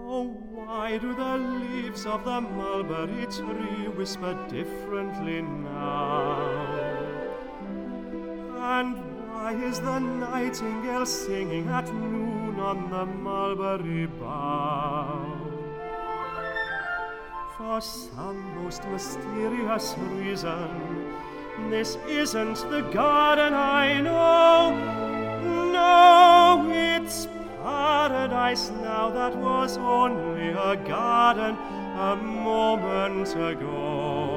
Oh, why do the leaves of the mulberry tree whisper differently now? And why is the nightingale singing at noon on the mulberry bough? For some most mysterious reason, this isn't the garden I know. No, it's paradise now that was only a garden a moment ago.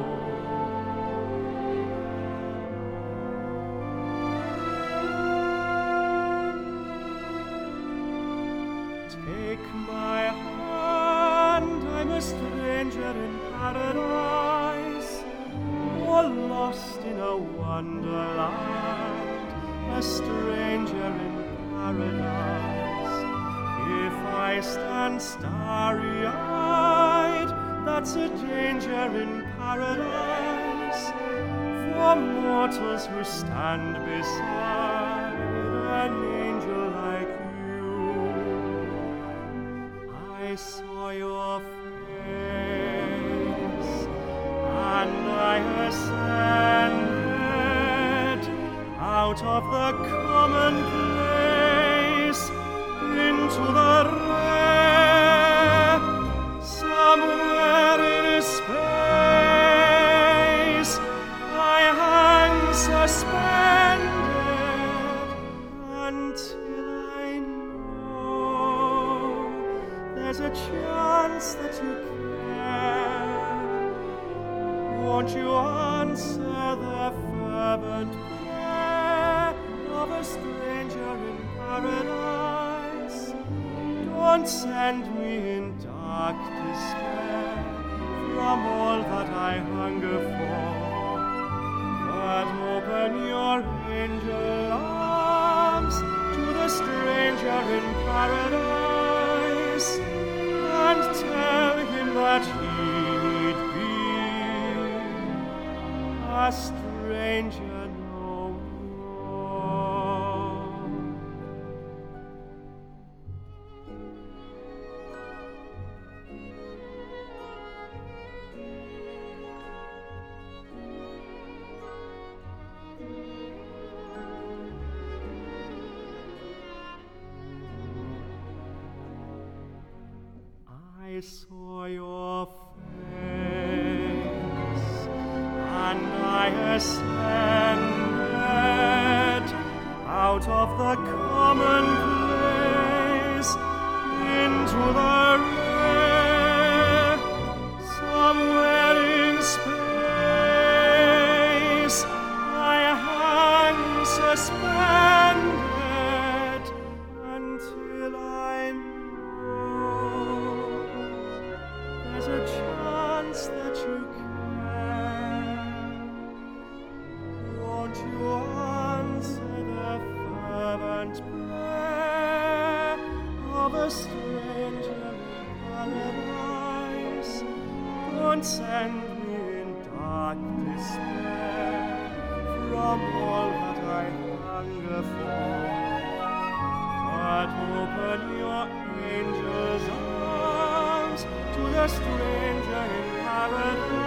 Take my hand, I'm a stranger in paradise, or lost in a wonderland, a stranger in paradise. If I stand starry-eyed, that's a danger in paradise, for mortals who stand beside an angel like you. I saw your face, and I ascended out of the commonplace into the rare, somewhere in space I hang suspended until I know there's a chance that you care. Won't you answer the fervent prayer of a stranger in paradise? Don't send me in dark despair from all that I hunger for, but open your angel arms to the stranger in paradise, and tell him that he need be a stranger no more. I saw your face, and I ascended out of the commonplace into the rare, somewhere in space I hang suspended until I know there's a chance that you care. Won't you answer the fervent prayer of a stranger in paradise? Don't send me in dark despair from all that I hunger for, but open your angel's arms to the stranger in paradise.